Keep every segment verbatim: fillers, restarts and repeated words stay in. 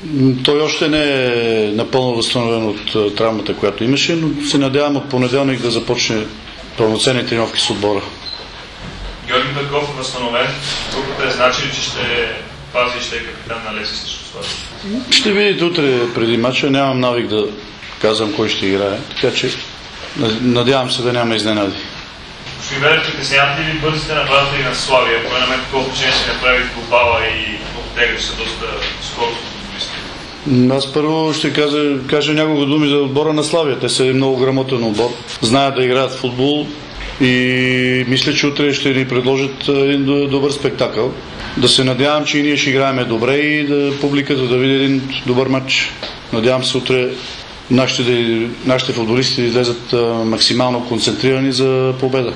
Той още не е напълно възстановен от травмата, която имаше, но се надявам от понеделник да започне пълноценни тренировки с отбора. Георги Петков е възстановен. Групата е значи ли, че ще пази и ще е капитан на Левски срещу Славия? Ще видите утре преди мача. Нямам навик да казвам кой ще играе, така че надявам се да няма изненади. Господин Велев, притесняват ли ви бързите нападатели на Славия? Кой на мен такова впечатление се направи в глобала и оттегли се доста скоро с футболисти? Аз първо ще кажа, кажа няколко думи за отбора на Славия. Те са много грамотен отбор. Знаят да играят в футбол и мисля, че утре ще ни предложат един добър спектакъл. Да се надявам, че и ние ще играем добре и да публиката да види един добър матч. Надявам се утре нашите, нашите футболисти да излезат максимално концентрирани за победа.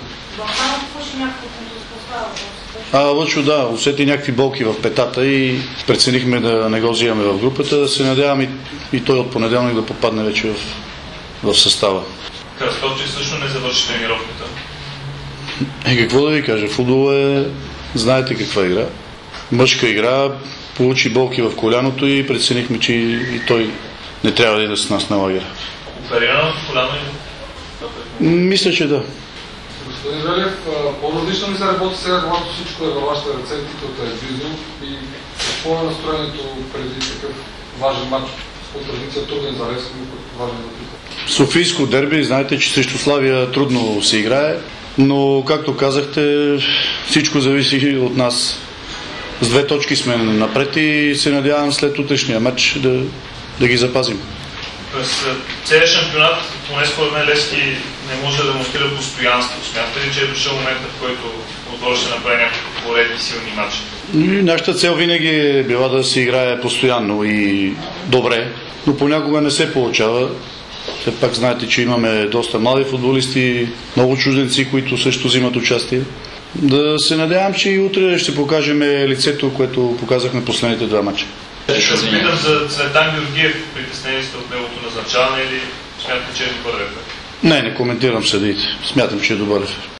А, Лъчо, да, усети някакви болки в петата и преценихме да не го взимаме в групата. Да се надявам и, и той от понеделник да попадне вече в, в състава. Кръстовчев също не завърши тренировката. Е, какво да ви кажа? Футбол е, знаете каква игра. Мъжка игра, получи болки в коляното и преценихме, че и той не трябва да иде с нас на лагера. Оперираното коляно или? Мисля, че да. Господин Велев, по-различно ли се работи сега, когато всичко е във вашите ръце, титлата е близо и какво е настроението преди такъв важен матч от традиция труден за Левски, който важен за титла? Софийско дерби, знаете, че срещу Славия трудно се играе, но както казахте, всичко зависи от нас. С две точки сме напред и се надявам след утрешния матч да, да ги запазим. През целият шампионат, поне според мен Левски не може да демонстрира постоянство. Смятате ли, че е дошъл момента, в който отборът ще направи някакви поредни силни матчи? Нашата цел винаги е била да се играе постоянно и добре, но понякога не се получава. Все пак знаете, че имаме доста млади футболисти, много чужденци, които също взимат участие. Да се надявам, че и утре ще покажем лицето, което показахме последните два мача. Ще се питам за Цветан Георгиев. Притеснени сте от неговото назначаване или смятате, че е добър рефер? Не, не коментирам съдиите. Смятам, че е добър рефер.